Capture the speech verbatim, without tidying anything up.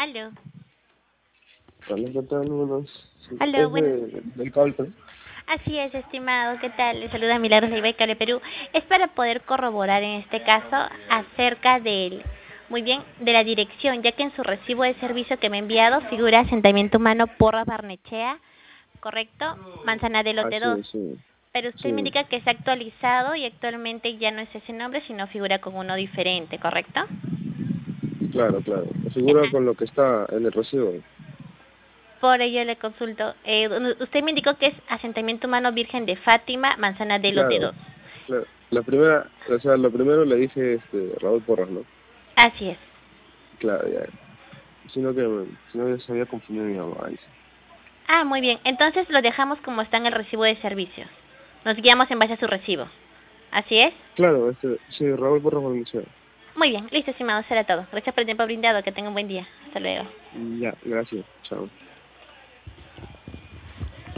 Aló. Hola, ¿qué tal? Buenos. Sí, Aló, es bueno. de, del cable. Así es, estimado. ¿Qué tal? Le saluda Milagros Leiva de Cable Perú. Es para poder corroborar en este caso acerca del, muy bien, de la dirección, ya que en su recibo de servicio que me ha enviado figura asentamiento humano Porras Barnechea, ¿correcto? Manzana de Ah, Lote dos. sí, sí. Pero usted me Sí, indica que está actualizado y actualmente ya no es ese nombre, sino figura con uno diferente, ¿correcto? claro, claro. Figura con lo que está en el recibo. Por ello le consulto. Eh, usted me indicó que es asentamiento humano Virgen de Fátima, Manzana de Lote Claro, dos. claro. La primera, o sea, lo primero le dije este, Raúl Porras, ¿no? Así es. Claro, ya. Sino que, sino que se había confundido mi mamá. Dice. Ah, muy bien. Entonces lo dejamos como está en el recibo de servicios. Nos guiamos en base a su recibo. ¿Así es? Claro, este, sí, Raúl Porras Valencia. Muy bien. Listo, estimado. Será todo. Gracias por el tiempo brindado. Que tenga un buen día. Hasta luego. Ya, gracias. Chao.